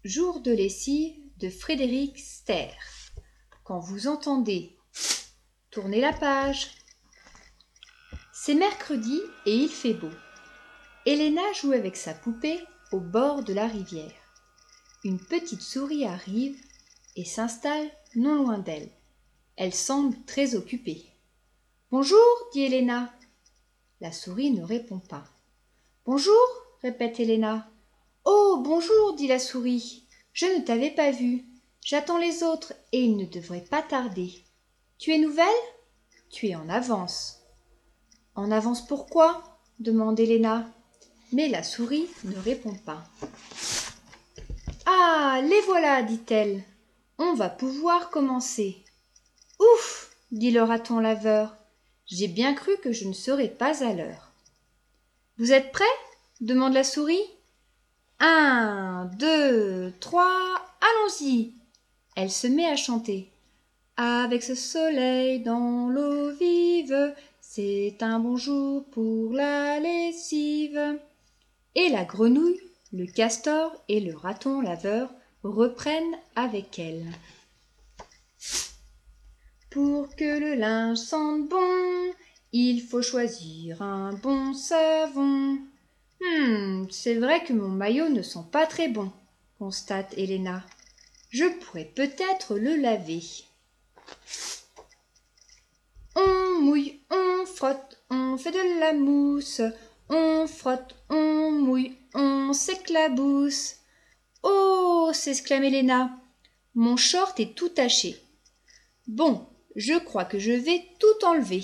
Jour de lessive de Frédéric Ster. Quand vous entendez, tournez la page. C'est mercredi et il fait beau. Helena joue avec sa poupée au bord de la rivière. Une petite souris arrive et s'installe non loin d'elle. Elle semble très occupée. « Bonjour, dit Helena. » La souris ne répond pas. « Bonjour, répète Helena. »« Oh, bonjour, dit la souris. Je ne t'avais pas vue. J'attends les autres et ils ne devraient pas tarder. Tu es nouvelle ? Tu es en avance. »« En avance pourquoi ? Demande Helena. Mais la souris ne répond pas. « Ah, les voilà, dit-elle. On va pouvoir commencer. »« Ouf, dit le raton laveur. J'ai bien cru que je ne serais pas à l'heure. »« Vous êtes prêts ? Demande la souris. 1, 2, 3, allons-y. Elle se met à chanter. Avec ce soleil dans l'eau vive, c'est un bon jour pour la lessive. Et la grenouille, le castor et le raton laveur reprennent avec elle. Pour que le linge sente bon, il faut choisir un bon savon. C'est vrai que mon maillot ne sent pas très bon, constate Helena. Je pourrais peut-être le laver. On mouille, on frotte, on fait de la mousse. On frotte, on mouille, on s'éclabousse. Oh, s'exclame Helena, mon short est tout taché. Bon, je crois que je vais tout enlever.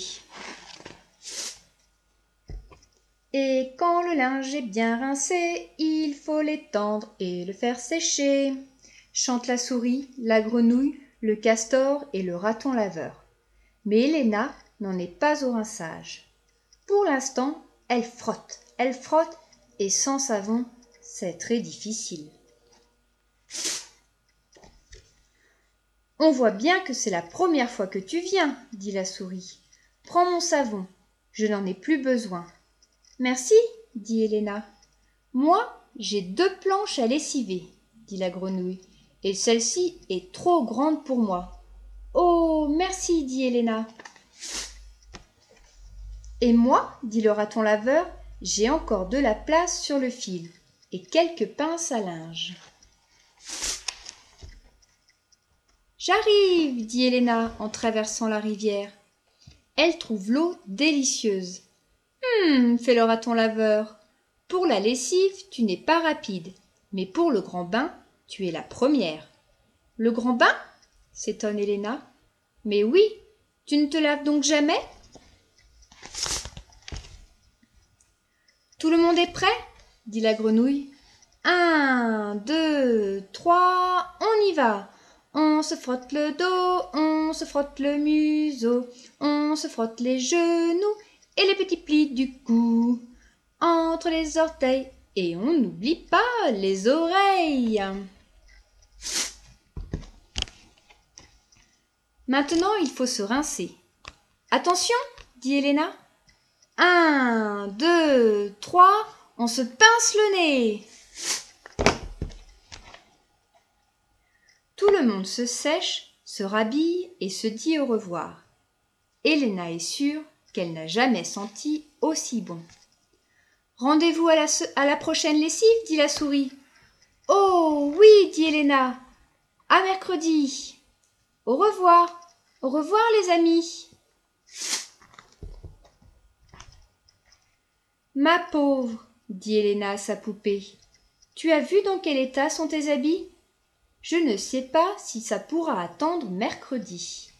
Et quand le linge est bien rincé, il faut l'étendre et le faire sécher. Chante la souris, la grenouille, le castor et le raton laveur. Mais Helena n'en est pas au rinçage. Pour l'instant, elle frotte et sans savon, c'est très difficile. On voit bien que c'est la première fois que tu viens, dit la souris. Prends mon savon, je n'en ai plus besoin. Merci, dit Helena. Moi, j'ai 2 planches à lessiver, dit la grenouille, et celle-ci est trop grande pour moi. Oh, merci, dit Helena. Et moi, dit le raton laveur, j'ai encore de la place sur le fil et quelques pinces à linge. J'arrive, dit Helena en traversant la rivière. Elle trouve l'eau délicieuse. Fait le raton laveur. Pour la lessive, tu n'es pas rapide, mais pour le grand bain, tu es la première. Le grand bain ? S'étonne Helena. Mais oui, tu ne te laves donc jamais ? Tout le monde est prêt ? dit la grenouille. 1, 2, 3, on y va. On se frotte le dos, on se frotte le museau, on se frotte les genoux et les petits plis du cou, entre les orteils, et on n'oublie pas les oreilles. Maintenant, il faut se rincer. Attention, dit Helena. 1, 2, 3, on se pince le nez. Tout le monde se sèche, se rhabille et se dit au revoir. Helena est sûre qu'elle n'a jamais senti aussi bon. Rendez-vous à la prochaine lessive, dit la souris. Oh oui, dit Helena. À mercredi. Au revoir les amis. Ma pauvre, dit Helena à sa poupée, tu as vu dans quel état sont tes habits ? Je ne sais pas si ça pourra attendre mercredi.